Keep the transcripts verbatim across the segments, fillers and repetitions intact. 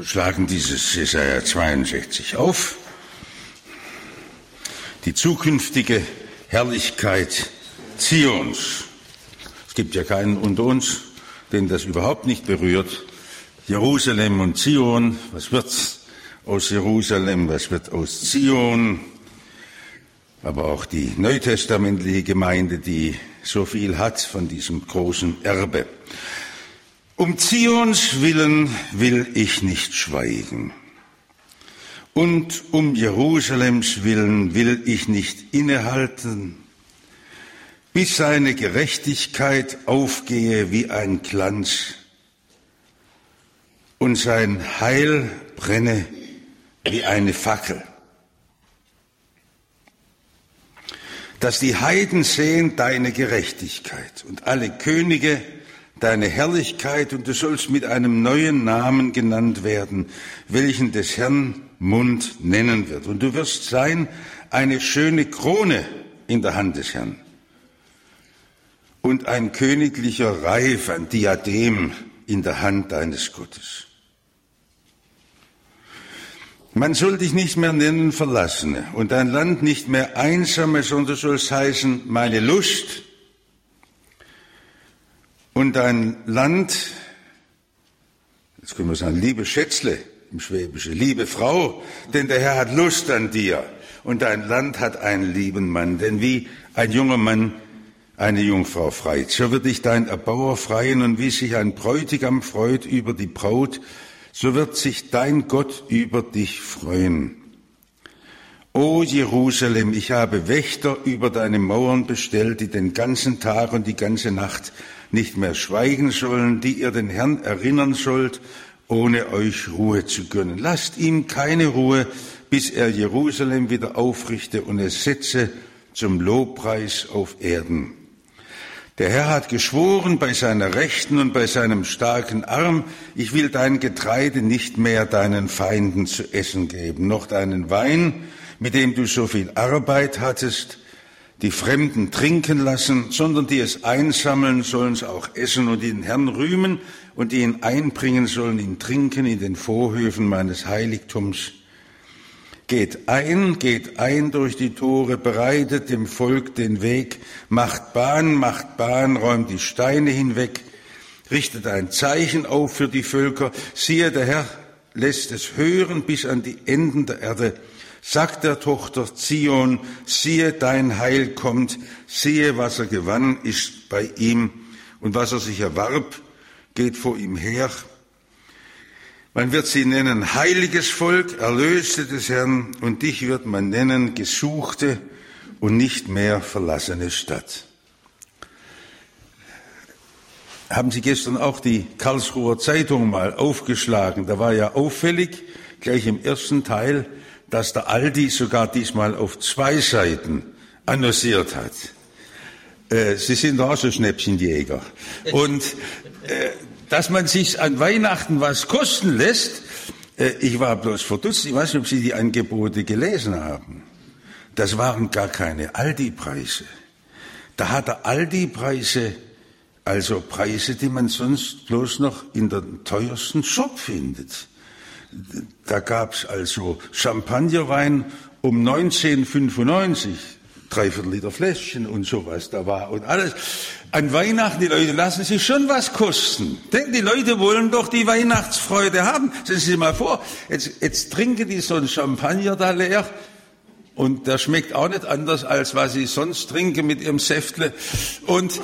Wir schlagen dieses Jesaja zweiundsechzig auf. Die zukünftige Herrlichkeit Zions. Es gibt ja keinen unter uns, den das überhaupt nicht berührt. Jerusalem und Zion, was wird aus Jerusalem, was wird aus Zion? Aber auch die neutestamentliche Gemeinde, die so viel hat von diesem großen Erbe. Um Zions willen will ich nicht schweigen. Und um Jerusalems willen will ich nicht innehalten, bis seine Gerechtigkeit aufgehe wie ein Glanz und sein Heil brenne wie eine Fackel. Dass die Heiden sehen deine Gerechtigkeit und alle Könige deine Herrlichkeit, und du sollst mit einem neuen Namen genannt werden, welchen des Herrn Mund nennen wird. Und du wirst sein eine schöne Krone in der Hand des Herrn und ein königlicher Reif, ein Diadem in der Hand deines Gottes. Man soll dich nicht mehr nennen Verlassene und dein Land nicht mehr Einsame, sondern soll es heißen, meine Lust. Und dein Land, jetzt können wir sagen, liebe Schätzle im Schwäbischen, liebe Frau, denn der Herr hat Lust an dir. Und dein Land hat einen lieben Mann, denn wie ein junger Mann eine Jungfrau freit, so wird dich dein Erbauer freien, und wie sich ein Bräutigam freut über die Braut, so wird sich dein Gott über dich freuen. O Jerusalem, ich habe Wächter über deine Mauern bestellt, die den ganzen Tag und die ganze Nacht nicht mehr schweigen sollen, die ihr den Herrn erinnern sollt, ohne euch Ruhe zu gönnen. Lasst ihm keine Ruhe, bis er Jerusalem wieder aufrichte und es setze zum Lobpreis auf Erden. Der Herr hat geschworen bei seiner Rechten und bei seinem starken Arm, ich will dein Getreide nicht mehr deinen Feinden zu essen geben, noch deinen Wein, mit dem du so viel Arbeit hattest, die Fremden trinken lassen, sondern die es einsammeln, sollen es auch essen und den Herrn rühmen, und die ihn einbringen sollen, ihn trinken in den Vorhöfen meines Heiligtums. Geht ein, geht ein durch die Tore, bereitet dem Volk den Weg, macht Bahn, macht Bahn, räumt die Steine hinweg, richtet ein Zeichen auf für die Völker. Siehe, der Herr lässt es hören bis an die Enden der Erde. Sagt der Tochter Zion, siehe, dein Heil kommt, siehe, was er gewann, ist bei ihm, und was er sich erwarb, geht vor ihm her. Man wird sie nennen heiliges Volk, Erlöste des Herrn, und dich wird man nennen gesuchte und nicht mehr verlassene Stadt. Haben Sie gestern auch die Karlsruher Zeitung mal aufgeschlagen? Da war ja auffällig, gleich im ersten Teil, dass der Aldi sogar diesmal auf zwei Seiten annonciert hat. Äh, Sie sind auch so Schnäppchenjäger. Und äh, dass man sich an Weihnachten was kosten lässt, äh, ich war bloß verdutzt, ich weiß nicht, ob Sie die Angebote gelesen haben. Das waren gar keine Aldi-Preise. Da hat der Aldi-Preise, also Preise, die man sonst bloß noch in den teuersten Shop findet. Da gab's also Champagnerwein um neunzehn fünfundneunzig, dreiviertel Liter Fläschchen und sowas da war und alles. An Weihnachten, die Leute lassen sich schon was kosten. Denn die Leute wollen doch die Weihnachtsfreude haben. Stellen Sie sich mal vor, jetzt, jetzt trinken die so einen Champagner da leer und der schmeckt auch nicht anders, als was sie sonst trinken mit ihrem Säftle. Und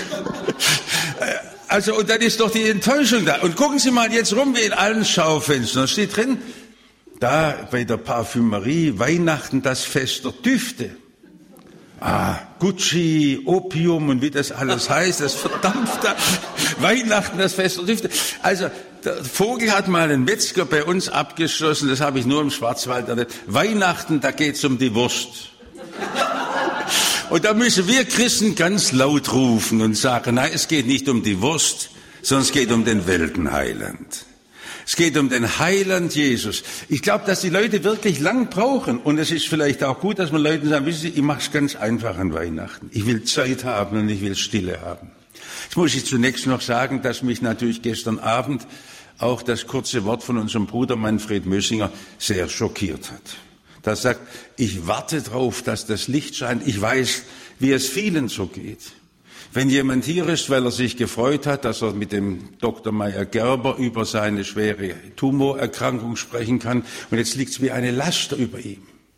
Also, und dann ist doch die Enttäuschung da. Und gucken Sie mal jetzt rum wie in allen Schaufenstern. Da steht drin, da bei der Parfümerie, Weihnachten das Fest der Düfte. Ah, Gucci, Opium und wie das alles heißt, das verdampfte Weihnachten, das Fest der Düfte. Also, der Vogel hat mal einen Metzger bei uns abgeschlossen, das habe ich nur im Schwarzwald erlebt. Weihnachten, da geht's um die Wurst. Und da müssen wir Christen ganz laut rufen und sagen, nein, es geht nicht um die Wurst, sondern es geht um den Weltenheiland. Es geht um den Heiland Jesus. Ich glaube, dass die Leute wirklich lang brauchen. Und es ist vielleicht auch gut, dass man Leuten sagt, wissen Sie, ich mache es ganz einfach an Weihnachten. Ich will Zeit haben und ich will Stille haben. Jetzt muss ich zunächst noch sagen, dass mich natürlich gestern Abend auch das kurze Wort von unserem Bruder Manfred Mössinger sehr schockiert hat. Der sagt, ich warte darauf, dass das Licht scheint. Ich weiß, wie es vielen so geht. Wenn jemand hier ist, weil er sich gefreut hat, dass er mit dem Doktor Meyer-Gerber über seine schwere Tumorerkrankung sprechen kann, und jetzt liegt es wie eine Last über ihm.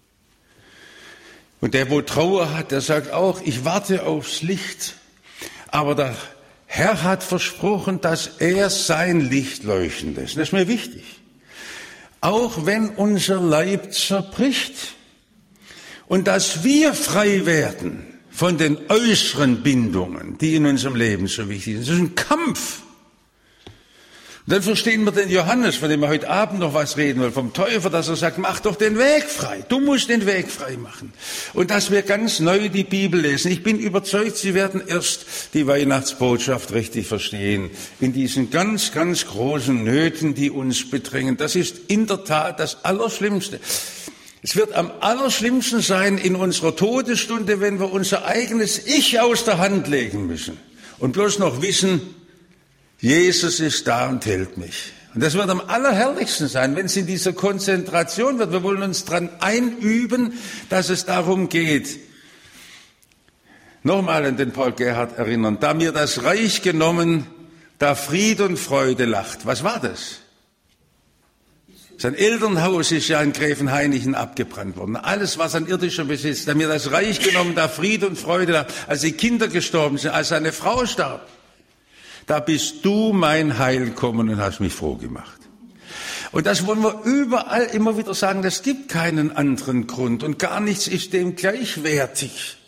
Und der, wo Trauer hat, der sagt auch, ich warte aufs Licht. Aber der Herr hat versprochen, dass er sein Licht leuchten lässt. Das ist mir wichtig. Auch wenn unser Leib zerbricht und dass wir frei werden von den äußeren Bindungen, die in unserem Leben so wichtig sind. Das ist ein Kampf. Und dann verstehen wir den Johannes, von dem wir heute Abend noch was reden wollen, vom Täufer, dass er sagt, mach doch den Weg frei. Du musst den Weg frei machen. Und dass wir ganz neu die Bibel lesen. Ich bin überzeugt, Sie werden erst die Weihnachtsbotschaft richtig verstehen. In diesen ganz, ganz großen Nöten, die uns bedrängen. Das ist in der Tat das Allerschlimmste. Es wird am allerschlimmsten sein in unserer Todesstunde, wenn wir unser eigenes Ich aus der Hand legen müssen und bloß noch wissen, Jesus ist da und hält mich. Und das wird am allerherrlichsten sein, wenn es in dieser Konzentration wird. Wir wollen uns daran einüben, dass es darum geht. Nochmal an den Paul Gerhardt erinnern. Da mir das Reich genommen, da Fried und Freude lacht. Was war das? Sein Elternhaus ist ja in Gräfenhainichen abgebrannt worden. Alles, was an irdischer Besitz, da mir das Reich genommen, da Fried und Freude lacht. Als die Kinder gestorben sind, als seine Frau starb. Da bist du mein Heil gekommen und hast mich froh gemacht. Und das wollen wir überall immer wieder sagen, das gibt keinen anderen Grund und gar nichts ist dem gleichwertig.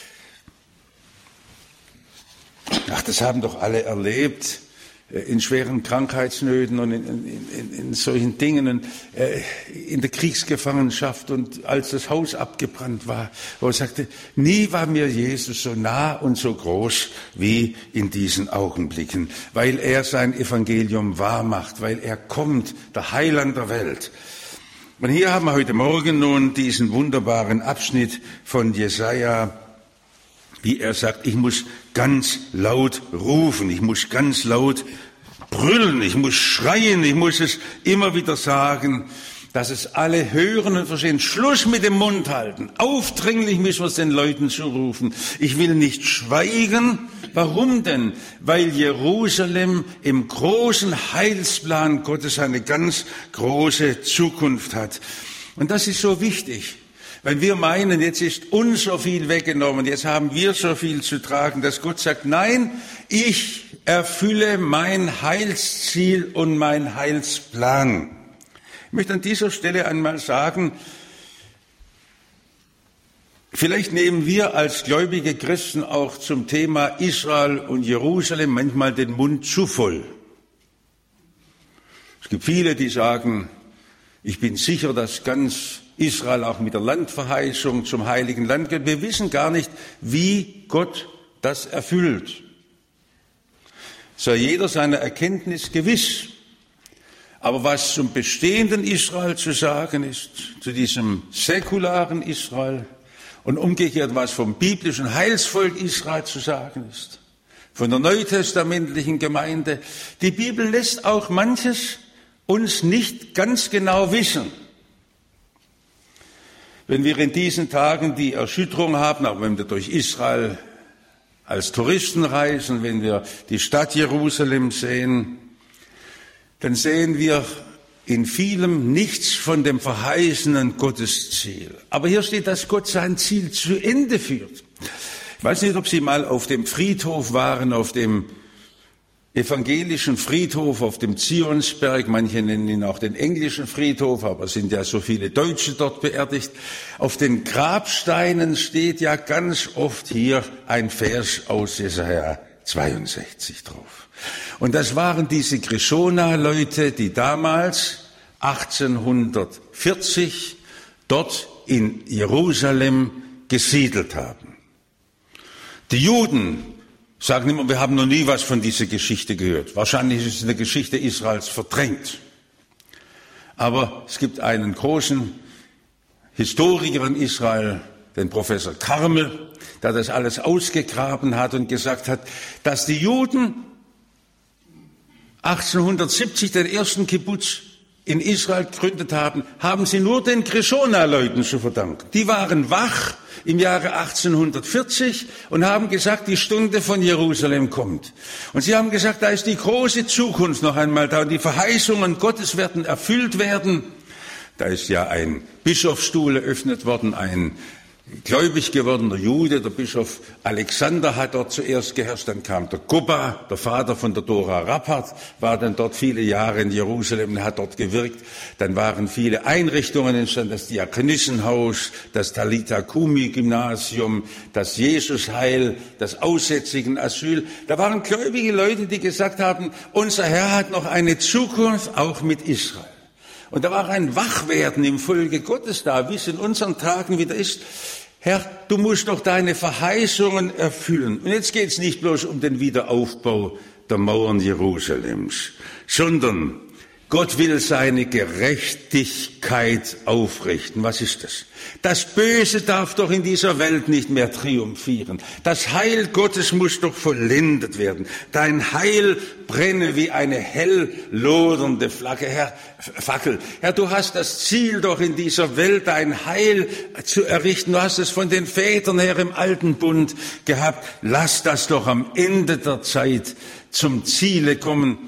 Ach, das haben doch alle erlebt, in schweren Krankheitsnöten und in, in, in, in solchen Dingen, und, äh, in der Kriegsgefangenschaft und als das Haus abgebrannt war, wo er sagte, nie war mir Jesus so nah und so groß wie in diesen Augenblicken, weil er sein Evangelium wahr macht, weil er kommt, der Heiland der Welt. Und hier haben wir heute Morgen nun diesen wunderbaren Abschnitt von Jesaja, wie er sagt, ich muss ganz laut rufen, ich muss ganz laut brüllen, ich muss schreien, ich muss es immer wieder sagen, dass es alle hören und verstehen. Schluss mit dem Mund halten. Aufdringlich müssen wir es den Leuten zurufen. Ich will nicht schweigen. Warum denn? Weil Jerusalem im großen Heilsplan Gottes eine ganz große Zukunft hat. Und das ist so wichtig. Weil wir meinen, jetzt ist uns so viel weggenommen, jetzt haben wir so viel zu tragen, dass Gott sagt, nein, ich erfülle mein Heilsziel und mein Heilsplan. Ich möchte an dieser Stelle einmal sagen, vielleicht nehmen wir als gläubige Christen auch zum Thema Israel und Jerusalem manchmal den Mund zu voll. Es gibt viele, die sagen, ich bin sicher, dass ganz Israel auch mit der Landverheißung zum heiligen Land gehört. Wir wissen gar nicht, wie Gott das erfüllt. Sei jeder seiner Erkenntnis gewiss. Aber was zum bestehenden Israel zu sagen ist, zu diesem säkularen Israel und umgekehrt, was vom biblischen Heilsvolk Israel zu sagen ist, von der neutestamentlichen Gemeinde, die Bibel lässt auch manches uns nicht ganz genau wissen. Wenn wir in diesen Tagen die Erschütterung haben, auch wenn wir durch Israel als Touristen reisen, wenn wir die Stadt Jerusalem sehen, dann sehen wir in vielem nichts von dem verheißenen Gottesziel. Aber hier steht, dass Gott sein Ziel zu Ende führt. Ich weiß nicht, ob Sie mal auf dem Friedhof waren, auf dem evangelischen Friedhof auf dem Zionsberg, manche nennen ihn auch den englischen Friedhof, aber es sind ja so viele Deutsche dort beerdigt. Auf den Grabsteinen steht ja ganz oft hier ein Vers aus Jesaja zweiundsechzig drauf. Und das waren diese Grishona-Leute, die damals achtzehnhundertvierzig dort in Jerusalem gesiedelt haben. Die Juden sagen immer, wir haben noch nie was von dieser Geschichte gehört. Wahrscheinlich ist es in der Geschichte Israels verdrängt. Aber es gibt einen großen Historiker in Israel, den Professor Karmel, der das alles ausgegraben hat und gesagt hat, dass die Juden achtzehnhundertsiebzig den ersten Kibbutz in Israel gegründet haben, haben sie nur den Krishona-Leuten zu verdanken. Die waren wach im Jahre achtzehnhundertvierzig und haben gesagt, die Stunde von Jerusalem kommt. Und sie haben gesagt, da ist die große Zukunft noch einmal da und die Verheißungen Gottes werden erfüllt werden. Da ist ja ein Bischofsstuhl eröffnet worden, ein gläubig gewordener Jude, der Bischof Alexander hat dort zuerst geherrscht, dann kam der Gobba, der Vater von der Dora Rappert, war dann dort viele Jahre in Jerusalem, hat dort gewirkt. Dann waren viele Einrichtungen entstanden, das Diakonissenhaus, das Talitha Kumi Gymnasium, das Jesusheil, das Aussätzigen Asyl. Da waren gläubige Leute, die gesagt haben, unser Herr hat noch eine Zukunft, auch mit Israel. Und da war ein Wachwerden im Volke Gottes da, wie es in unseren Tagen wieder ist. Herr, du musst doch deine Verheißungen erfüllen. Und jetzt geht es nicht bloß um den Wiederaufbau der Mauern Jerusalems, sondern Gott will seine Gerechtigkeit aufrichten. Was ist das? Das Böse darf doch in dieser Welt nicht mehr triumphieren. Das Heil Gottes muss doch vollendet werden. Dein Heil brenne wie eine hell lodernde Flagge, Herr, Fackel. Herr, du hast das Ziel doch in dieser Welt, dein Heil zu errichten. Du hast es von den Vätern her im alten Bund gehabt. Lass das doch am Ende der Zeit zum Ziele kommen.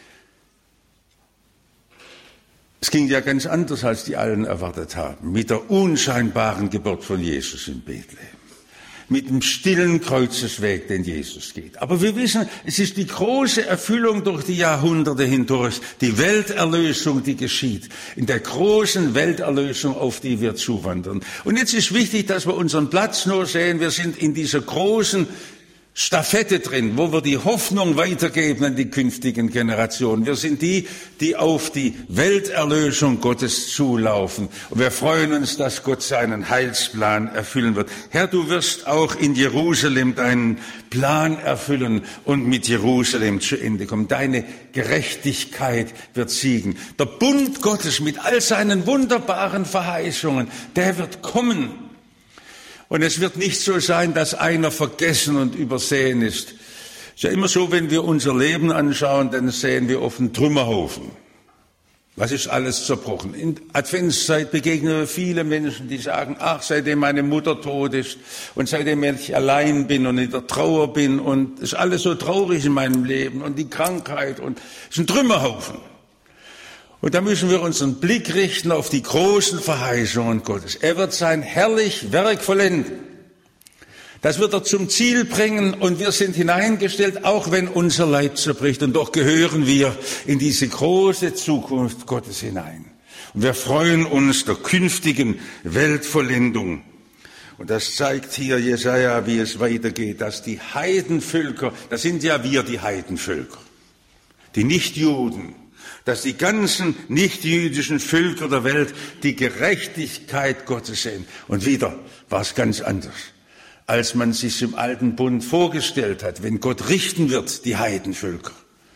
Es ging ja ganz anders, als die allen erwartet haben, mit der unscheinbaren Geburt von Jesus in Bethlehem, mit dem stillen Kreuzesweg, den Jesus geht. Aber wir wissen, es ist die große Erfüllung durch die Jahrhunderte hindurch, die Welterlösung, die geschieht, in der großen Welterlösung, auf die wir zuwandern. Und jetzt ist wichtig, dass wir unseren Platz nur sehen, wir sind in dieser großen Stafette drin, wo wir die Hoffnung weitergeben an die künftigen Generationen. Wir sind die, die auf die Welterlösung Gottes zulaufen. Und wir freuen uns, dass Gott seinen Heilsplan erfüllen wird. Herr, du wirst auch in Jerusalem deinen Plan erfüllen und mit Jerusalem zu Ende kommen. Deine Gerechtigkeit wird siegen. Der Bund Gottes mit all seinen wunderbaren Verheißungen, der wird kommen. Und es wird nicht so sein, dass einer vergessen und übersehen ist. Es ist ja immer so, wenn wir unser Leben anschauen, dann sehen wir oft einen Trümmerhaufen. Was ist alles zerbrochen? In Adventszeit begegnen wir viele Menschen, die sagen, ach, seitdem meine Mutter tot ist und seitdem ich allein bin und in der Trauer bin und es ist alles so traurig in meinem Leben und die Krankheit und es ist ein Trümmerhaufen. Und da müssen wir unseren Blick richten auf die großen Verheißungen Gottes. Er wird sein herrlich Werk vollenden. Das wird er zum Ziel bringen und wir sind hineingestellt, auch wenn unser Leib zerbricht. Und doch gehören wir in diese große Zukunft Gottes hinein. Und wir freuen uns der künftigen Weltvollendung. Und das zeigt hier Jesaja, wie es weitergeht, dass die Heidenvölker, das sind ja wir die Heidenvölker, die Nichtjuden, dass die ganzen nichtjüdischen Völker der Welt die Gerechtigkeit Gottes sehen. Und wieder war es ganz anders, als man sich im alten Bund vorgestellt hat, wenn Gott richten wird, die Heidenvölker.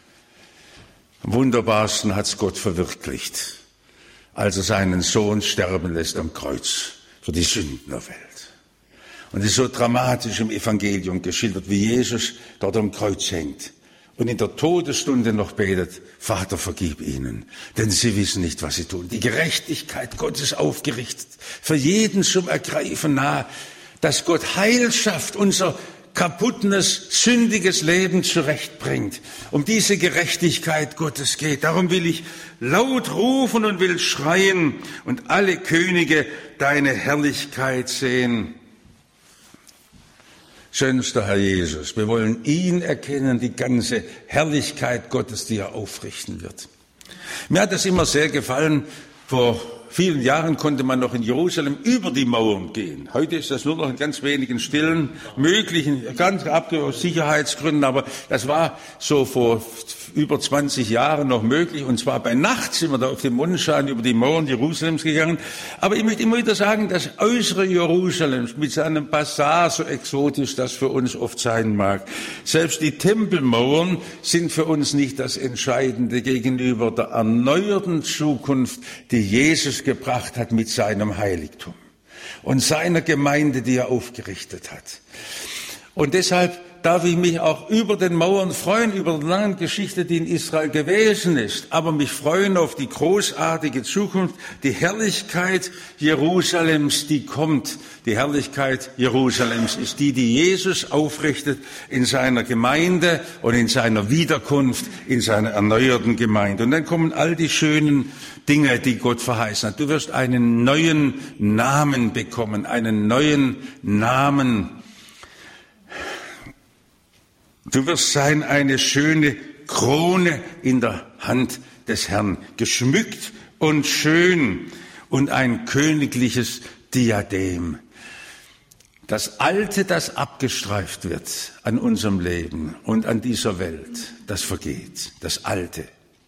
Am wunderbarsten hat es Gott verwirklicht, als er seinen Sohn sterben lässt am Kreuz für die Sünden der Welt. Und es ist so dramatisch im Evangelium geschildert, wie Jesus dort am Kreuz hängt. Und in der Todesstunde noch betet, Vater, vergib ihnen, denn sie wissen nicht, was sie tun. Die Gerechtigkeit Gottes aufgerichtet, für jeden zum Ergreifen nah, dass Gott Heil schafft, unser kaputtes, sündiges Leben zurechtbringt. Um diese Gerechtigkeit Gottes geht. Darum will ich laut rufen und will schreien und alle Könige deine Herrlichkeit sehen. Schönster Herr Jesus, wir wollen ihn erkennen, die ganze Herrlichkeit Gottes, die er aufrichten wird. Mir hat es immer sehr gefallen, vor vielen Jahren konnte man noch in Jerusalem über die Mauern gehen. Heute ist das nur noch in ganz wenigen Stillen möglichen, ganz abgesehen aus Sicherheitsgründen, aber das war so vor über zwanzig Jahren noch möglich. Und zwar bei Nacht sind wir da auf dem Mondschein über die Mauern Jerusalems gegangen. Aber ich möchte immer wieder sagen, das äußere Jerusalem mit seinem Bazar, so exotisch das für uns oft sein mag, selbst die Tempelmauern sind für uns nicht das Entscheidende gegenüber der erneuerten Zukunft, die Jesus gebracht hat mit seinem Heiligtum. und seiner Gemeinde, die er aufgerichtet hat. Und deshalb darf ich mich auch über den Mauern freuen, über die lange Geschichte, die in Israel gewesen ist, aber mich freuen auf die großartige Zukunft, die Herrlichkeit Jerusalems, die kommt. Die Herrlichkeit Jerusalems ist die, die Jesus aufrichtet in seiner Gemeinde und in seiner Wiederkunft, in seiner erneuerten Gemeinde. Und dann kommen all die schönen Dinge, die Gott verheißen hat. Du wirst einen neuen Namen bekommen, einen neuen Namen. Du wirst sein eine schöne Krone in der Hand des Herrn, geschmückt und schön und ein königliches Diadem. Das Alte, das abgestreift wird an unserem Leben und an dieser Welt, das vergeht, das Alte.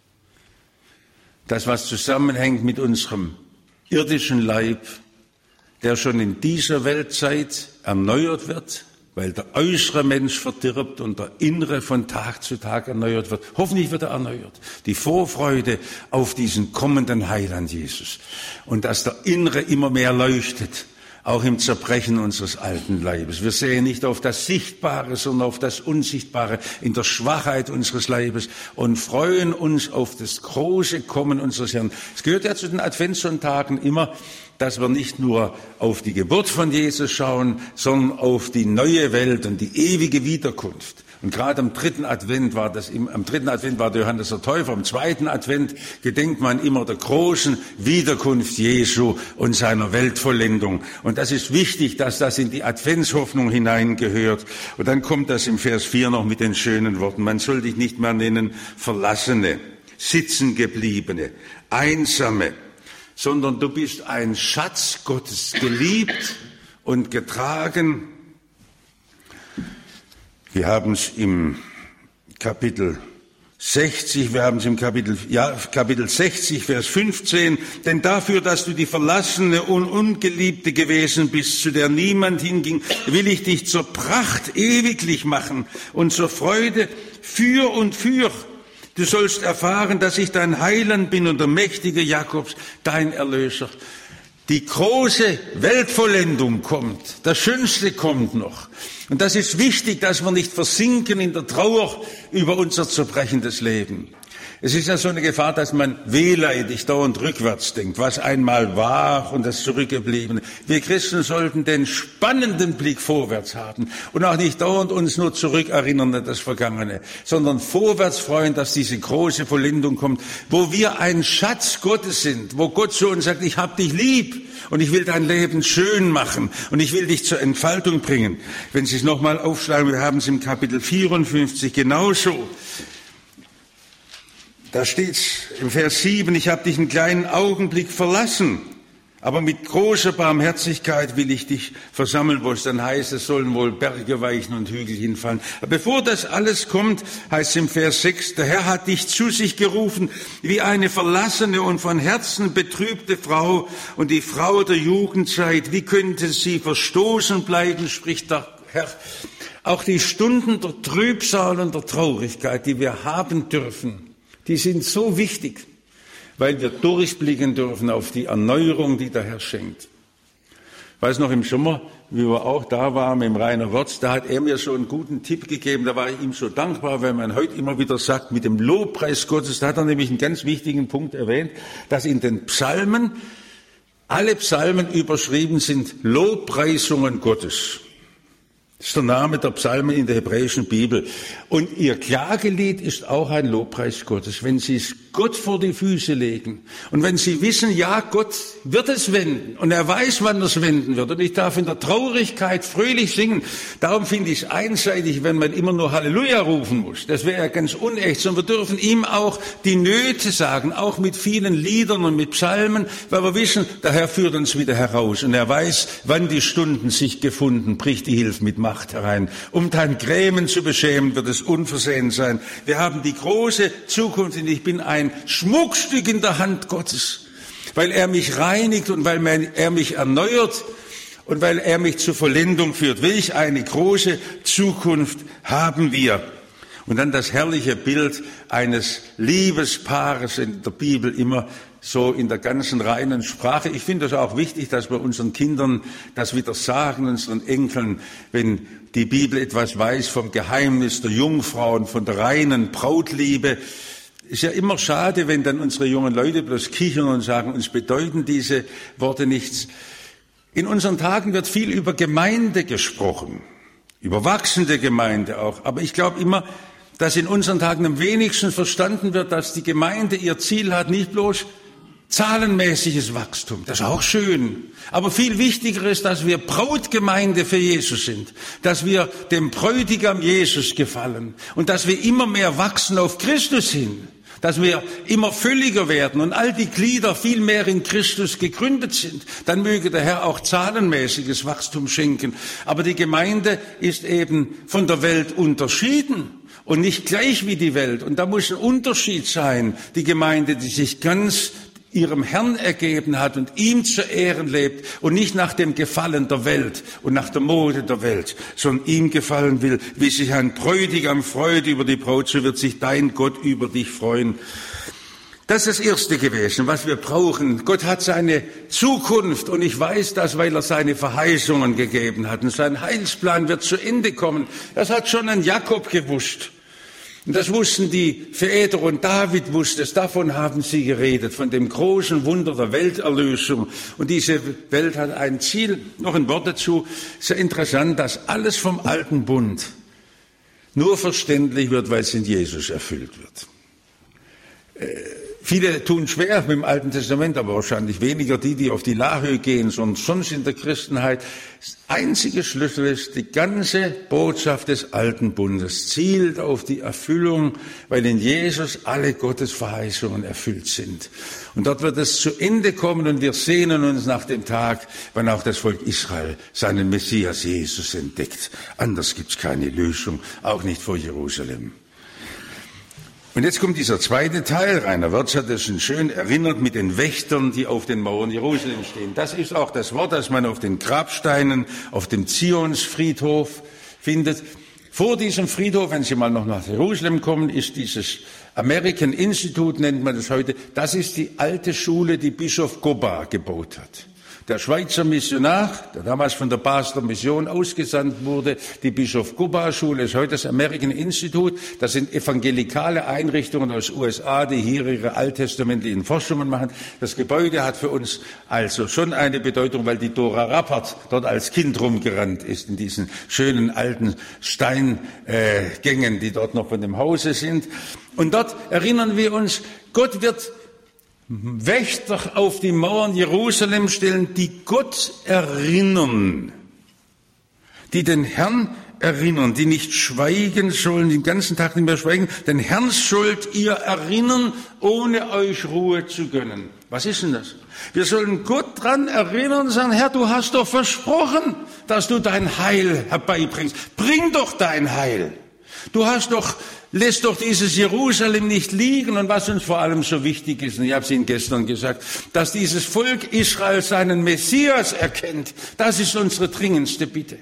Das, was zusammenhängt mit unserem irdischen Leib, der schon in dieser Weltzeit erneuert wird, weil der äußere Mensch verdirbt und der innere von Tag zu Tag erneuert wird. Hoffentlich wird er erneuert. Die Vorfreude auf diesen kommenden Heiland Jesus. Und dass der innere immer mehr leuchtet, auch im Zerbrechen unseres alten Leibes. Wir sehen nicht auf das Sichtbare, sondern auf das Unsichtbare in der Schwachheit unseres Leibes und freuen uns auf das große Kommen unseres Herrn. Es gehört ja zu den Adventssonntagen immer, dass wir nicht nur auf die Geburt von Jesus schauen, sondern auf die neue Welt und die ewige Wiederkunft. Und gerade am dritten Advent war das, am dritten Advent war der Johannes der Täufer, am zweiten Advent gedenkt man immer der großen Wiederkunft Jesu und seiner Weltvollendung. Und das ist wichtig, dass das in die Adventshoffnung hineingehört. Und dann kommt das im Vers vier noch mit den schönen Worten. Man soll dich nicht mehr nennen Verlassene, Sitzengebliebene, Einsame, sondern du bist ein Schatz Gottes, geliebt und getragen. Wir haben es im Kapitel sechzig, wir haben es im Kapitel, ja, Kapitel sechzig, Vers fünfzehn. Denn dafür, dass du die verlassene und ungeliebte gewesen bist, zu der niemand hinging, will ich dich zur Pracht ewiglich machen und zur Freude für und für. Du sollst erfahren, dass ich dein Heiland bin und der mächtige Jakobs, dein Erlöser. Die große Weltvollendung kommt, das Schönste kommt noch. Und das ist wichtig, dass wir nicht versinken in der Trauer über unser zerbrechendes Leben. Es ist ja so eine Gefahr, dass man wehleidig dauernd rückwärts denkt, was einmal war und das Zurückgebliebene. Wir Christen sollten den spannenden Blick vorwärts haben und auch nicht dauernd uns nur zurückerinnern an das Vergangene, sondern vorwärts freuen, dass diese große Vollendung kommt, wo wir ein Schatz Gottes sind, wo Gott zu uns sagt, ich hab dich lieb und ich will dein Leben schön machen und ich will dich zur Entfaltung bringen. Wenn Sie es nochmal aufschlagen, wir haben es im Kapitel vierundfünfzig genauso. Da steht's im Vers sieben, ich habe dich einen kleinen Augenblick verlassen, aber mit großer Barmherzigkeit will ich dich versammeln, wo es dann heißt, es sollen wohl Berge weichen und Hügel hinfallen. Aber bevor das alles kommt, heißt es im Vers sechs, der Herr hat dich zu sich gerufen, wie eine verlassene und von Herzen betrübte Frau und die Frau der Jugendzeit, wie könnte sie verstoßen bleiben, spricht der Herr. Auch die Stunden der Trübsal und der Traurigkeit, die wir haben dürfen, die sind so wichtig, weil wir durchblicken dürfen auf die Erneuerung, die der Herr schenkt. Ich weiß noch im Sommer, wie wir auch da waren mit dem Rainer Wirtz, da hat er mir so einen guten Tipp gegeben, da war ich ihm so dankbar, weil man heute immer wieder sagt, mit dem Lobpreis Gottes, da hat er nämlich einen ganz wichtigen Punkt erwähnt, dass in den Psalmen, alle Psalmen überschrieben sind Lobpreisungen Gottes. Das ist der Name der Psalmen in der hebräischen Bibel. Und ihr Klagelied ist auch ein Lobpreis Gottes. Wenn Sie es Gott vor die Füße legen und wenn Sie wissen, ja, Gott wird es wenden und er weiß, wann er es wenden wird und ich darf in der Traurigkeit fröhlich singen. Darum finde ich es einseitig, wenn man immer nur Halleluja rufen muss. Das wäre ja ganz unecht, sondern wir dürfen ihm auch die Nöte sagen, auch mit vielen Liedern und mit Psalmen, weil wir wissen, der Herr führt uns wieder heraus und er weiß, wann die Stunden sich gefunden, bricht die Hilfe mit Macht herein. Um dein Grämen zu beschämen, wird es unversehen sein. Wir haben die große Zukunft und ich bin ein Schmuckstück in der Hand Gottes, weil er mich reinigt und weil er mich erneuert und weil er mich zur Vollendung führt. Welch eine große Zukunft haben wir. Und dann das herrliche Bild eines Liebespaares in der Bibel, immer so in der ganzen reinen Sprache. Ich finde es auch wichtig, dass wir unseren Kindern das wieder sagen, unseren Enkeln, wenn die Bibel etwas weiß vom Geheimnis der Jungfrau und von der reinen Brautliebe. Ist ja immer schade, wenn dann unsere jungen Leute bloß kichern und sagen, uns bedeuten diese Worte nichts. In unseren Tagen wird viel über Gemeinde gesprochen, über wachsende Gemeinde auch. Aber ich glaube immer, dass in unseren Tagen am wenigsten verstanden wird, dass die Gemeinde ihr Ziel hat, nicht bloß zahlenmäßiges Wachstum. Das ist auch schön. Aber viel wichtiger ist, dass wir Brautgemeinde für Jesus sind, dass wir dem Bräutigam Jesus gefallen und dass wir immer mehr wachsen auf Christus hin, dass wir immer fülliger werden und all die Glieder viel mehr in Christus gegründet sind. Dann möge der Herr auch zahlenmäßiges Wachstum schenken. Aber die Gemeinde ist eben von der Welt unterschieden und nicht gleich wie die Welt. Und da muss ein Unterschied sein. Die Gemeinde, die sich ganz ihrem Herrn ergeben hat und ihm zu Ehren lebt und nicht nach dem Gefallen der Welt und nach der Mode der Welt, sondern ihm gefallen will. Wie sich ein Bräutigam freut über die Braut, so wird sich dein Gott über dich freuen. Das ist das Erste gewesen, was wir brauchen. Gott hat seine Zukunft und ich weiß das, weil er seine Verheißungen gegeben hat. Und sein Heilsplan wird zu Ende kommen. Das hat schon ein Jakob gewusst. Und das wussten die Väter und David wusste es. Davon haben sie geredet, von dem großen Wunder der Welterlösung. Und diese Welt hat ein Ziel. Noch ein Wort dazu. Sehr interessant, dass alles vom alten Bund nur verständlich wird, weil es in Jesus erfüllt wird. Äh, Viele tun schwer mit dem Alten Testament, aber wahrscheinlich weniger die, die auf die Lahö gehen, sondern sonst in der Christenheit. Das einzige Schlüssel ist, die ganze Botschaft des Alten Bundes zielt auf die Erfüllung, weil in Jesus alle Gottes Verheißungen erfüllt sind. Und dort wird es zu Ende kommen und wir sehnen uns nach dem Tag, wann auch das Volk Israel seinen Messias Jesus entdeckt. Anders gibt's keine Lösung, auch nicht vor Jerusalem. Und jetzt kommt dieser zweite Teil. Rainer Wörz hat es schon schön erinnert mit den Wächtern, die auf den Mauern Jerusalem stehen. Das ist auch das Wort, das man auf den Grabsteinen, auf dem Zionsfriedhof findet. Vor diesem Friedhof, wenn Sie mal noch nach Jerusalem kommen, ist dieses American Institute, nennt man das heute. Das ist die alte Schule, die Bischof Gobba gebaut hat. Der Schweizer Missionar, der damals von der Basler Mission ausgesandt wurde, die Bischof Gobba Schule ist heute das American Institute. Das sind evangelikale Einrichtungen aus U S A, die hier ihre alttestamentlichen Forschungen machen. Das Gebäude hat für uns also schon eine Bedeutung, weil die Dora Rappert dort als Kind rumgerannt ist in diesen schönen alten Steingängen, die dort noch von dem Hause sind. Und dort erinnern wir uns, Gott wird Wächter auf die Mauern Jerusalem stellen, die Gott erinnern, die den Herrn erinnern, die nicht schweigen sollen, den ganzen Tag nicht mehr schweigen. Den Herrn sollt ihr erinnern, ohne euch Ruhe zu gönnen. Was ist denn das? Wir sollen Gott dran erinnern und sagen, Herr, du hast doch versprochen, dass du dein Heil herbeibringst. Bring doch dein Heil. Du hast doch Lässt doch dieses Jerusalem nicht liegen. Und was uns vor allem so wichtig ist, und ich habe es Ihnen gestern gesagt, dass dieses Volk Israel seinen Messias erkennt. Das ist unsere dringendste Bitte.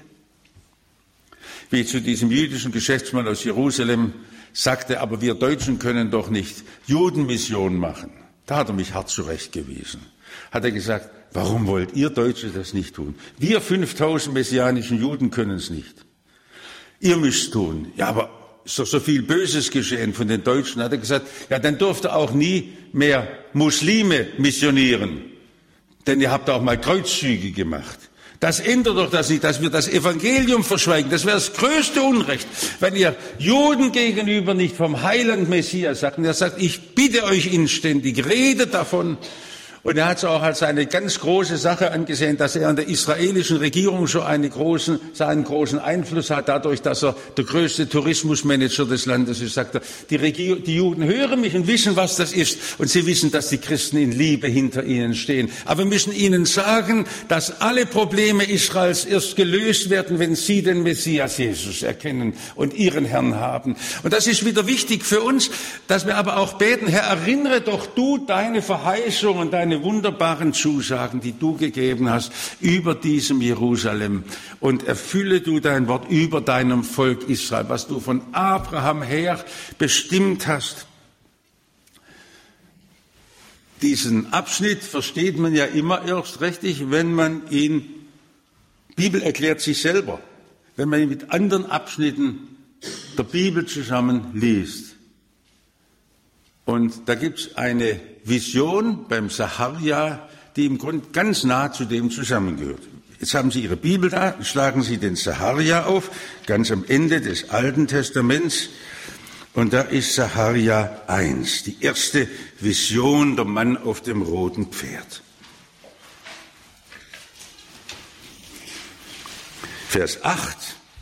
Wie ich zu diesem jüdischen Geschäftsmann aus Jerusalem sagte, aber wir Deutschen können doch nicht Judenmission machen. Da hat er mich hart zurechtgewiesen. Hat er gesagt, warum wollt ihr Deutsche das nicht tun? Wir fünftausend messianischen Juden können es nicht. Ihr müsst tun. Ja, aber ist doch so viel Böses geschehen von den Deutschen, hat er gesagt, ja, dann dürft ihr auch nie mehr Muslime missionieren, denn ihr habt auch mal Kreuzzüge gemacht. Das ändert doch das nicht, dass wir das Evangelium verschweigen. Das wäre das größte Unrecht, wenn ihr Juden gegenüber nicht vom heiligen Messias sagt. Und er sagt, ich bitte euch inständig, redet davon. Und er hat es auch als eine ganz große Sache angesehen, dass er an der israelischen Regierung schon einen großen, seinen großen Einfluss hat, dadurch, dass er der größte Tourismusmanager des Landes ist. Sagt er, die, Regier- die Juden hören mich und wissen, was das ist. Und sie wissen, dass die Christen in Liebe hinter ihnen stehen. Aber wir müssen ihnen sagen, dass alle Probleme Israels erst gelöst werden, wenn sie den Messias Jesus erkennen und ihren Herrn haben. Und das ist wieder wichtig für uns, dass wir aber auch beten, Herr, erinnere doch du deine Verheißung und deine deine wunderbaren Zusagen, die du gegeben hast, über diesem Jerusalem. Und erfülle du dein Wort über deinem Volk Israel, was du von Abraham her bestimmt hast. Diesen Abschnitt versteht man ja immer erst richtig, wenn man ihn, Bibel erklärt sich selber, wenn man ihn mit anderen Abschnitten der Bibel zusammen liest. Und da gibt es eine Vision beim Sacharja, die im Grunde ganz nah zu dem zusammengehört. Jetzt haben Sie Ihre Bibel da, schlagen Sie den Sacharja auf, ganz am Ende des Alten Testaments. Und da ist Sacharja eins, die erste Vision, der Mann auf dem roten Pferd. Vers acht.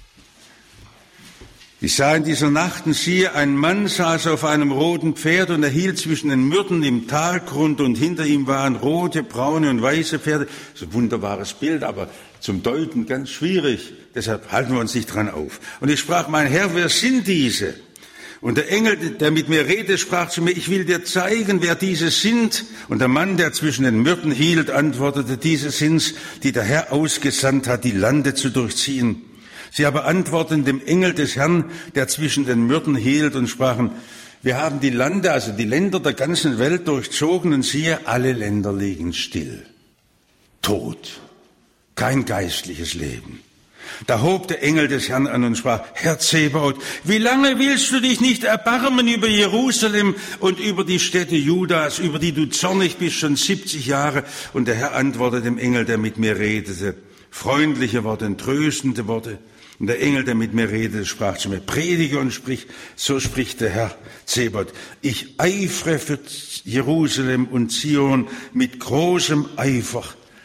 Ich sah in dieser Nacht und siehe, ein Mann saß auf einem roten Pferd und er hielt zwischen den Myrten im Talgrund und hinter ihm waren rote, braune und weiße Pferde. Das ist ein wunderbares Bild, aber zum Deuten ganz schwierig. Deshalb halten wir uns nicht dran auf. Und ich sprach, mein Herr, wer sind diese? Und der Engel, der mit mir redete, sprach zu mir, ich will dir zeigen, wer diese sind. Und der Mann, der zwischen den Myrten hielt, antwortete, diese sind's, die der Herr ausgesandt hat, die Lande zu durchziehen. Sie aber antworteten dem Engel des Herrn, der zwischen den Myrten hielt, und sprachen, wir haben die Lande, also die Länder der ganzen Welt durchzogen, und siehe, alle Länder liegen still. Tot. Kein geistliches Leben. Da hob der Engel des Herrn an und sprach, Herr Zebaoth, wie lange willst du dich nicht erbarmen über Jerusalem und über die Städte Judas, über die du zornig bist, schon siebzig Jahre? Und der Herr antwortete dem Engel, der mit mir redete, freundliche Worte und tröstende Worte. Und der Engel, der mit mir redete, sprach zu mir, predige und sprich, so spricht der Herr Zebaoth, ich eifere für Jerusalem und Zion mit großem Eifer.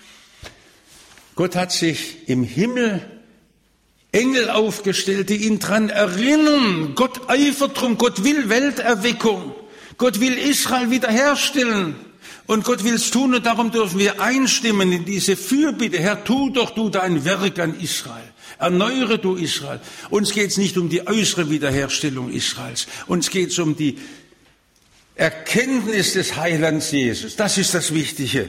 Gott hat sich im Himmel Engel aufgestellt, die ihn dran erinnern. Gott eifert drum. Gott will Welterweckung. Gott will Israel wiederherstellen. Und Gott will es tun und darum dürfen wir einstimmen in diese Fürbitte. Herr, tu doch du dein Werk an Israel. Erneuere du Israel. Uns geht es nicht um die äußere Wiederherstellung Israels. Uns geht es um die Erkenntnis des Heilands Jesus. Das ist das Wichtige.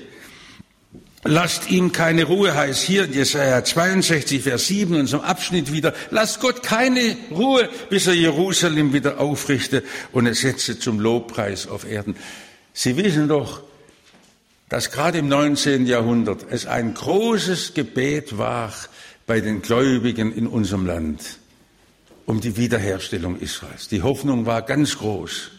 Lasst ihm keine Ruhe, heißt hier in Jesaja zweiundsechzig, Vers sieben, in unserem Abschnitt wieder. Lasst Gott keine Ruhe, bis er Jerusalem wieder aufrichte und es setze zum Lobpreis auf Erden. Sie wissen doch, dass gerade im neunzehnten Jahrhundert es ein großes Gebet war bei den Gläubigen in unserem Land um die Wiederherstellung Israels. Die Hoffnung war ganz groß.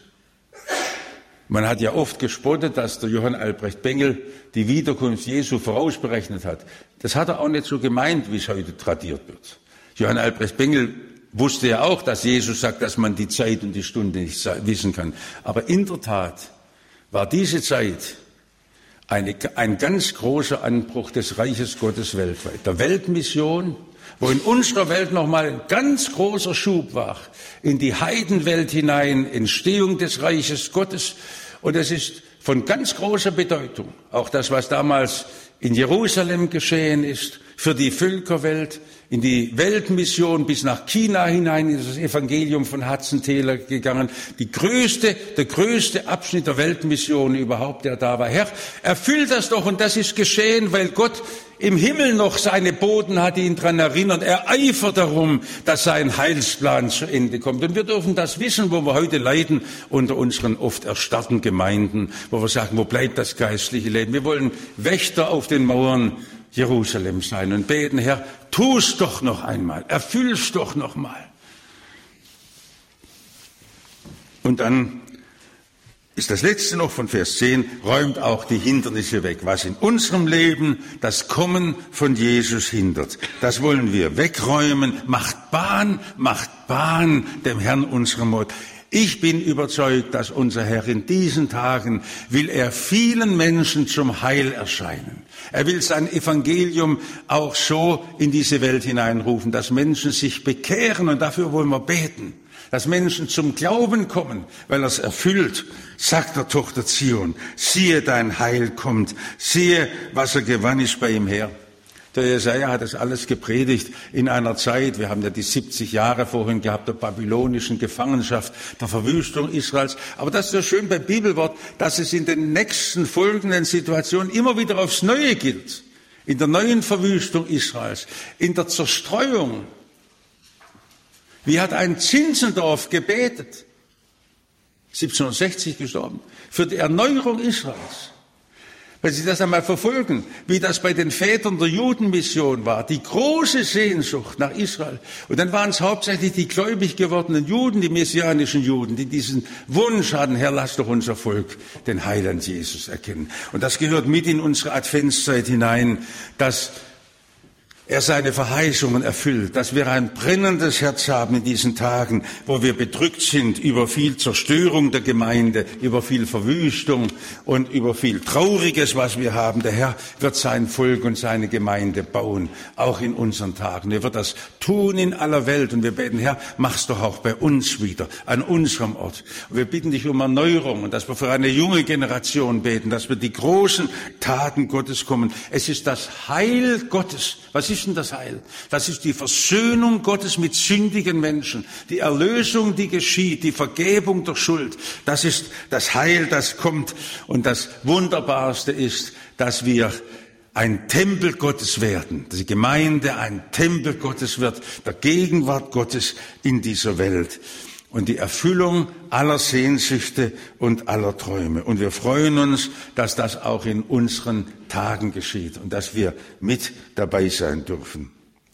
Man hat ja oft gespottet, dass der Johann Albrecht Bengel die Wiederkunft Jesu vorausberechnet hat. Das hat er auch nicht so gemeint, wie es heute tradiert wird. Johann Albrecht Bengel wusste ja auch, dass Jesus sagt, dass man die Zeit und die Stunde nicht wissen kann. Aber in der Tat war diese Zeit eine, ein ganz großer Anbruch des Reiches Gottes weltweit. Der Weltmission, wo in unserer Welt nochmal ein ganz großer Schub war, in die Heidenwelt hinein, Entstehung des Reiches Gottes. Und es ist von ganz großer Bedeutung, auch das, was damals in Jerusalem geschehen ist, für die Völkerwelt, in die Weltmission bis nach China hinein, ist das Evangelium von Hudson Taylor gegangen. Die größte, der größte Abschnitt der Weltmission überhaupt, der da war. Herr, erfüll das doch, und das ist geschehen, weil Gott im Himmel noch seine Boten hat, die ihn daran erinnern. Er eifert darum, dass sein Heilsplan zu Ende kommt. Und wir dürfen das wissen, wo wir heute leiden unter unseren oft erstarrten Gemeinden, wo wir sagen, wo bleibt das geistliche Leben? Wir wollen Wächter auf den Mauern Jerusalem sein und beten, Herr, tu's doch noch einmal, erfüll's doch noch mal. Und dann ist das letzte noch von Vers zehn, räumt auch die Hindernisse weg, was in unserem Leben das Kommen von Jesus hindert. Das wollen wir wegräumen, macht Bahn, macht Bahn dem Herrn unserem Gott. Ich bin überzeugt, dass unser Herr in diesen Tagen will er vielen Menschen zum Heil erscheinen. Er will sein Evangelium auch so in diese Welt hineinrufen, dass Menschen sich bekehren, und dafür wollen wir beten. Dass Menschen zum Glauben kommen, weil er es erfüllt, sagt der Tochter Zion, siehe, dein Heil kommt, siehe, was er gewann ist bei ihm her. Der Jesaja hat das alles gepredigt in einer Zeit, wir haben ja die siebzig Jahre vorhin gehabt, der babylonischen Gefangenschaft, der Verwüstung Israels. Aber das ist so schön beim Bibelwort, dass es in den nächsten folgenden Situationen immer wieder aufs Neue gilt. In der neuen Verwüstung Israels, in der Zerstreuung. Wie hat ein Zinzendorf gebetet, siebzehnhundertsechzig gestorben, für die Erneuerung Israels. Wenn Sie das einmal verfolgen, wie das bei den Vätern der Judenmission war, die große Sehnsucht nach Israel. Und dann waren es hauptsächlich die gläubig gewordenen Juden, die messianischen Juden, die diesen Wunsch hatten, Herr, lass doch unser Volk den Heiland Jesus erkennen. Und das gehört mit in unsere Adventszeit hinein, dass er seine Verheißungen erfüllt, dass wir ein brennendes Herz haben in diesen Tagen, wo wir bedrückt sind über viel Zerstörung der Gemeinde, über viel Verwüstung und über viel Trauriges, was wir haben. Der Herr wird sein Volk und seine Gemeinde bauen, auch in unseren Tagen. Er wird das tun in aller Welt und wir beten, Herr, mach's doch auch bei uns wieder, an unserem Ort. Und wir bitten dich um Erneuerung und dass wir für eine junge Generation beten, dass wir die großen Taten Gottes kommen. Es ist das Heil Gottes. Was ist denn das Heil? Das ist die Versöhnung Gottes mit sündigen Menschen, die Erlösung, die geschieht, die Vergebung der Schuld. Das ist das Heil, das kommt. Und das Wunderbarste ist, dass wir ein Tempel Gottes werden, dass die Gemeinde ein Tempel Gottes wird, der Gegenwart Gottes in dieser Welt. Und die Erfüllung aller Sehnsüchte und aller Träume. Und wir freuen uns, dass das auch in unseren Tagen geschieht und dass wir mit dabei sein dürfen.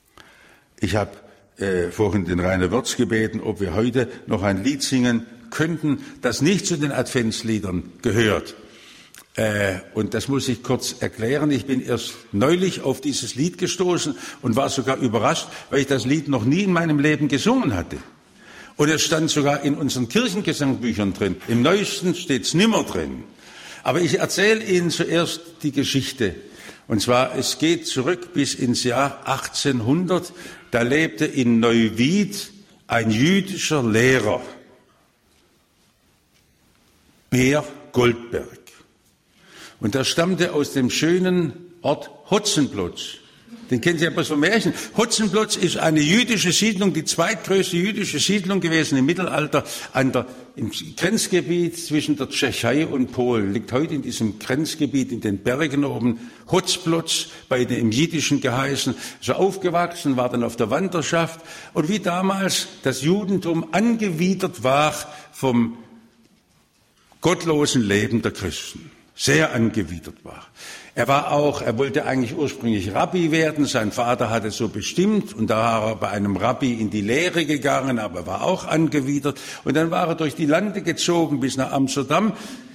Ich habe äh, vorhin den Rainer Wörz gebeten, ob wir heute noch ein Lied singen könnten, das nicht zu den Adventsliedern gehört. Äh, und das muss ich kurz erklären. Ich bin erst neulich auf dieses Lied gestoßen und war sogar überrascht, weil ich das Lied noch nie in meinem Leben gesungen hatte. Und es stand sogar in unseren Kirchengesangbüchern drin. Im Neuesten steht es nimmer drin. Aber ich erzähle Ihnen zuerst die Geschichte. Und zwar, es geht zurück bis ins Jahr achtzehnhundert. Da lebte in Neuwied ein jüdischer Lehrer, Beer Goldberg. Und er stammte aus dem schönen Ort Hotzenplotz. Den kennen Sie ja bloß vom Märchen. Hotzenplotz ist eine jüdische Siedlung, die zweitgrößte jüdische Siedlung gewesen im Mittelalter an der, im Grenzgebiet zwischen der Tschechei und Polen. Liegt heute in diesem Grenzgebiet in den Bergen oben. Hotzenplotz, bei dem im Jiddischen geheißen. So aufgewachsen, war dann auf der Wanderschaft. Und wie damals das Judentum angewidert war vom gottlosen Leben der Christen. Sehr angewidert war. Er war auch, er wollte eigentlich ursprünglich Rabbi werden, sein Vater hatte so bestimmt und da war er bei einem Rabbi in die Lehre gegangen, aber er war auch angewidert und dann war er durch die Lande gezogen bis nach Amsterdam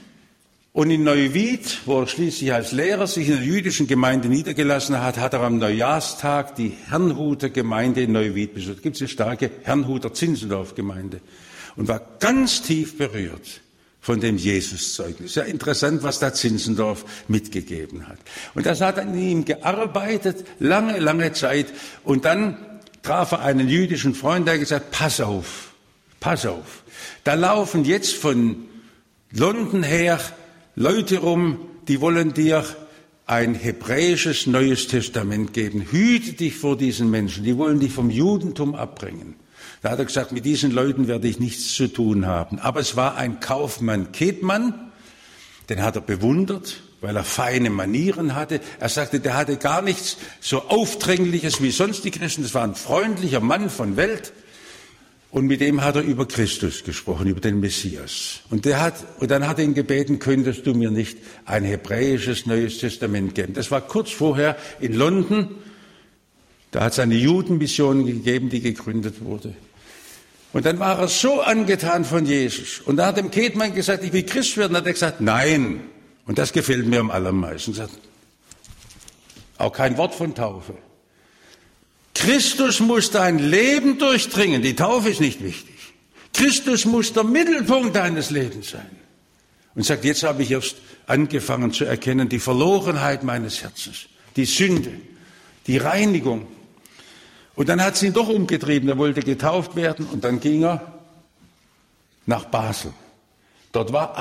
und in Neuwied, wo er schließlich als Lehrer sich in der jüdischen Gemeinde niedergelassen hat, hat er am Neujahrstag die Herrnhuter Gemeinde in Neuwied besucht. Da gibt es eine starke Herrnhuter Zinzendorf-Gemeinde und war ganz tief berührt von dem Jesus-Zeugnis. Ja, interessant, was da Zinzendorf mitgegeben hat. Und das hat an ihm gearbeitet, lange, lange Zeit. Und dann traf er einen jüdischen Freund, der gesagt, pass auf, pass auf. Da laufen jetzt von London her Leute rum, die wollen dir ein hebräisches Neues Testament geben. Hüte dich vor diesen Menschen, die wollen dich vom Judentum abbringen. Da hat er gesagt, mit diesen Leuten werde ich nichts zu tun haben. Aber es war ein Kaufmann Ketmann, den hat er bewundert, weil er feine Manieren hatte. Er sagte, der hatte gar nichts so Aufdringliches wie sonst die Christen. Das war ein freundlicher Mann von Welt. Und mit dem hat er über Christus gesprochen, über den Messias. Und, der hat, und dann hat er ihn gebeten, könntest du mir nicht ein hebräisches Neues Testament geben. Das war kurz vorher in London. Da hat es eine Judenmission gegeben, die gegründet wurde. Und dann war er so angetan von Jesus. Und da hat dem Ketmann gesagt, ich will Christ werden. Dann hat er gesagt, nein. Und das gefällt mir am allermeisten. Sagt, auch kein Wort von Taufe. Christus muss dein Leben durchdringen. Die Taufe ist nicht wichtig. Christus muss der Mittelpunkt deines Lebens sein. Und sagt, jetzt habe ich erst angefangen zu erkennen, die Verlorenheit meines Herzens, die Sünde, die Reinigung. Und dann hat es ihn doch umgetrieben, er wollte getauft werden und dann ging er nach Basel. Dort war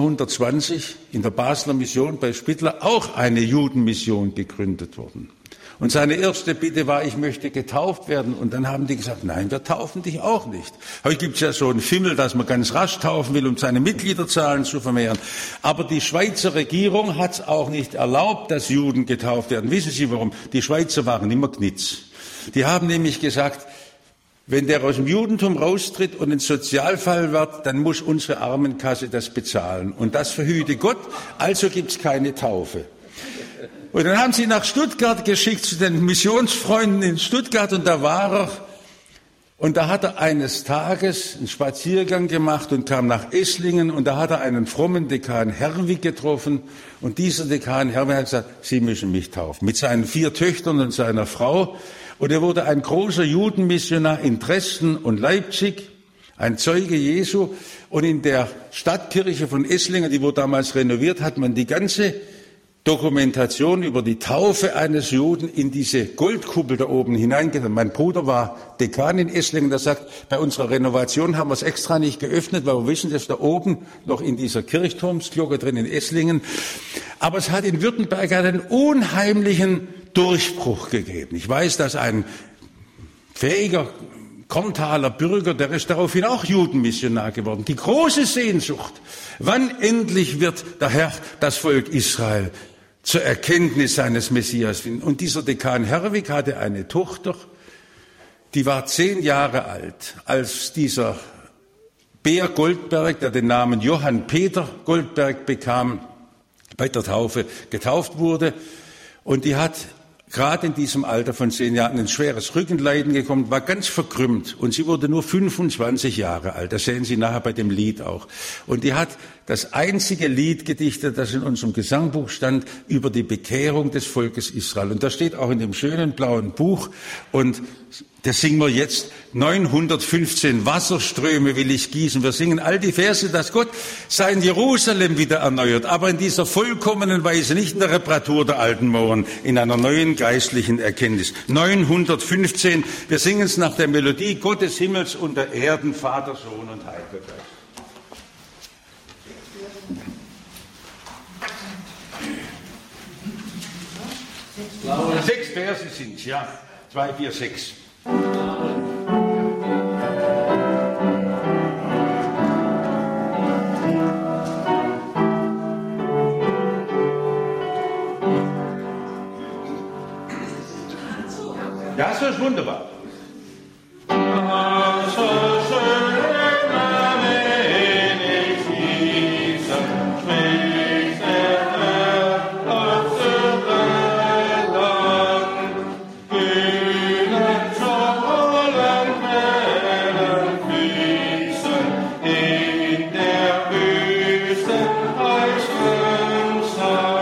achtzehnhundertzwanzig in der Basler Mission bei Spittler auch eine Judenmission gegründet worden. Und seine erste Bitte war, ich möchte getauft werden. Und dann haben die gesagt, nein, wir taufen dich auch nicht. Heute gibt es ja so einen Fimmel, dass man ganz rasch taufen will, um seine Mitgliederzahlen zu vermehren. Aber die Schweizer Regierung hat es auch nicht erlaubt, dass Juden getauft werden. Wissen Sie warum? Die Schweizer waren immer Knitz. Die haben nämlich gesagt, wenn der aus dem Judentum raustritt und ein Sozialfall wird, dann muss unsere Armenkasse das bezahlen. Und das verhüte Gott, also gibt es keine Taufe. Und dann haben sie nach Stuttgart geschickt zu den Missionsfreunden in Stuttgart und da war er. Und da hat er eines Tages einen Spaziergang gemacht und kam nach Esslingen und da hat er einen frommen Dekan Herwig getroffen. Und dieser Dekan Herwig hat gesagt, Sie müssen mich taufen. Mit seinen vier Töchtern und seiner Frau. Und er wurde ein großer Judenmissionar in Dresden und Leipzig, ein Zeuge Jesu. Und in der Stadtkirche von Esslingen, die wurde damals renoviert, hat man die ganze Dokumentation über die Taufe eines Juden in diese Goldkuppel da oben hineingetan. Mein Bruder war Dekan in Esslingen, der sagt, bei unserer Renovation haben wir es extra nicht geöffnet, weil wir wissen, dass da oben noch in dieser Kirchturmsglocke drin in Esslingen. Aber es hat in Württemberg einen unheimlichen Durchbruch gegeben. Ich weiß, dass ein fähiger Korntaler Bürger, der ist daraufhin auch Judenmissionar geworden. Die große Sehnsucht, wann endlich wird der Herr das Volk Israel zur Erkenntnis seines Messias finden. Und dieser Dekan Herwig hatte eine Tochter, die war zehn Jahre alt, als dieser Beer Goldberg, der den Namen Johann Peter Goldberg bekam, bei der Taufe getauft wurde. Und die hat gerade in diesem Alter von zehn Jahren ein schweres Rückenleiden gekommen, war ganz verkrümmt. Und sie wurde nur fünfundzwanzig Jahre alt. Das sehen Sie nachher bei dem Lied auch. Und die hat das einzige Lied gedichtet, das in unserem Gesangbuch stand, über die Bekehrung des Volkes Israel. Und das steht auch in dem schönen blauen Buch. Und das singen wir jetzt. neunhundertfünfzehn Wasserströme will ich gießen. Wir singen all die Verse, dass Gott sein Jerusalem wieder erneuert. Aber in dieser vollkommenen Weise, nicht in der Reparatur der alten Mauern, in einer neuen geistlichen Erkenntnis. neunhundertfünfzehn. Wir singen es nach der Melodie Gott des Himmels und der Erden, Vater, Sohn und Heiliger Geist. Sechs Verse sind's, ja. Zwei, vier, sechs. Ja, so ist wunderbar.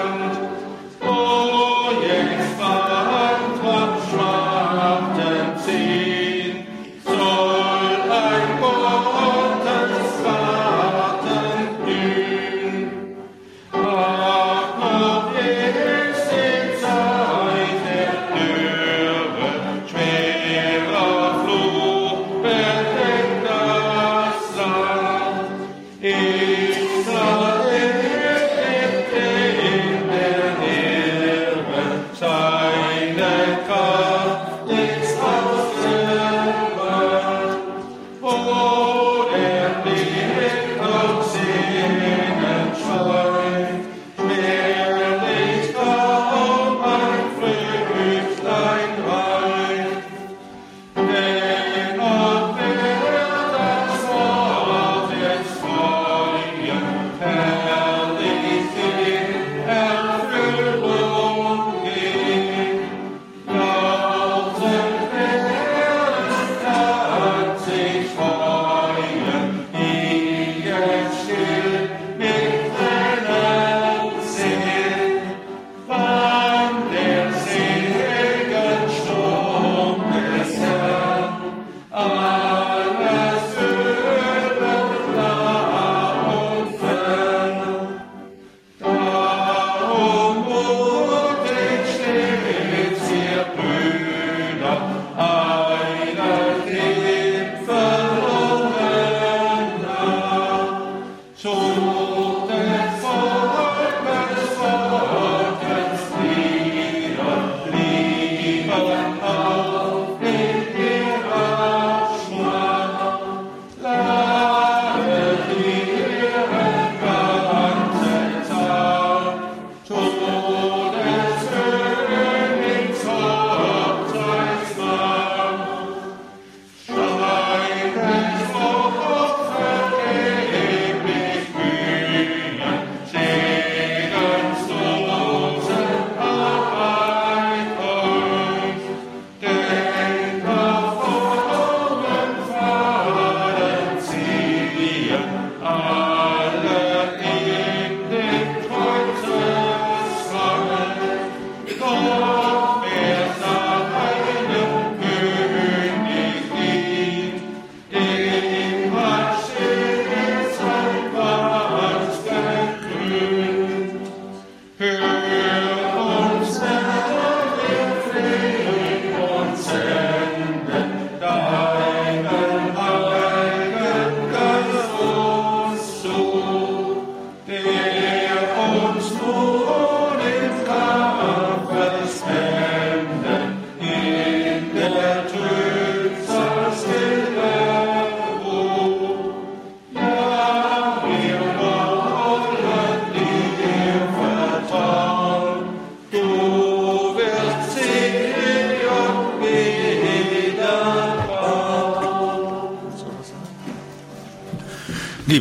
Oh, jetzt verantwortet schwarten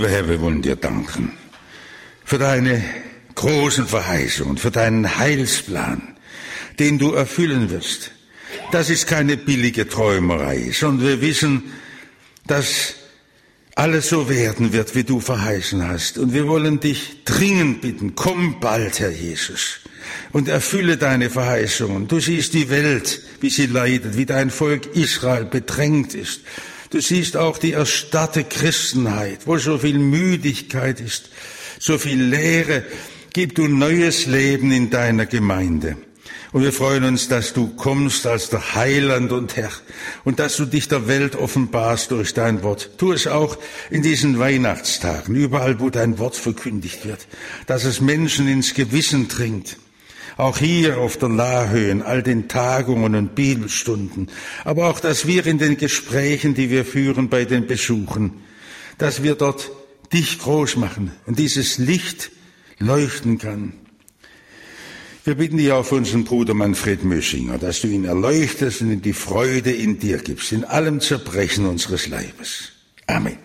Lieber Herr, wir wollen dir danken für deine großen Verheißungen, für deinen Heilsplan, den du erfüllen wirst. Das ist keine billige Träumerei, sondern wir wissen, dass alles so werden wird, wie du verheißen hast. Und wir wollen dich dringend bitten, komm bald, Herr Jesus, und erfülle deine Verheißungen. Du siehst die Welt, wie sie leidet, wie dein Volk Israel bedrängt ist. Du siehst auch die erstarrte Christenheit, wo so viel Müdigkeit ist, so viel Leere. Gib du neues Leben in deiner Gemeinde. Und wir freuen uns, dass du kommst als der Heiland und Herr und dass du dich der Welt offenbarst durch dein Wort. Tu es auch in diesen Weihnachtstagen, überall, wo dein Wort verkündigt wird, dass es Menschen ins Gewissen dringt. Auch hier auf der Laahöhe, in all den Tagungen und Bibelstunden, aber auch, dass wir in den Gesprächen, die wir führen bei den Besuchen, dass wir dort dich groß machen und dieses Licht leuchten kann. Wir bitten dich auf unseren Bruder Manfred Möschinger, dass du ihn erleuchtest und ihm die Freude in dir gibst, in allem Zerbrechen unseres Leibes. Amen.